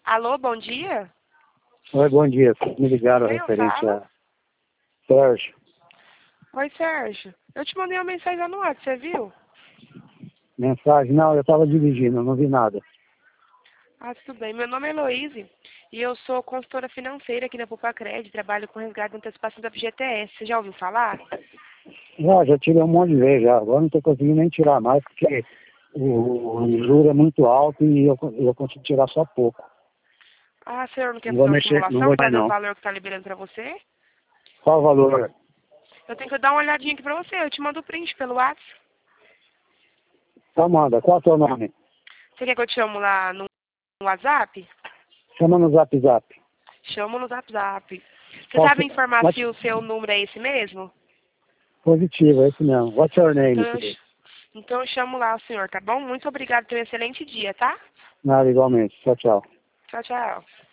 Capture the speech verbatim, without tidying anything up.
Alô, bom dia? Oi, bom dia. Me ligaram Quem eu referente falo? a Sérgio. Oi, Sérgio. Eu te mandei uma mensagem lá no WhatsApp, você viu? Mensagem? Não, eu estava dirigindo, não vi nada. Ah, tudo bem. Meu nome é Heloíse e eu sou consultora financeira aqui na Pupacred, trabalho com resgate e antecipação da F G T S. Você já ouviu falar? Já, já tirei um monte de vezes já. Agora não estou conseguindo nem tirar mais, porque o, o juro é muito alto e eu, eu consigo tirar só pouco. Ah, senhor, não quer Não vou fazer uma mexer, não simulação vou para mais ver o não. valor que está liberando para você? Qual o valor? Eu tenho que dar uma olhadinha aqui para você. Eu te mando o print pelo WhatsApp. Então manda, qual é o seu nome? Você quer que eu te chamo lá no WhatsApp? Chama no Zap Zap. Chamo no Zap Zap. Você Qual sabe seu... informar What... se o seu número é esse mesmo? Positivo, é esse mesmo. What's your Então name, eu, please? então eu chamo lá o senhor, tá bom? Muito obrigado. Tenha um excelente dia, tá? Nada, igualmente. Tchau, tchau. Tchau, tchau.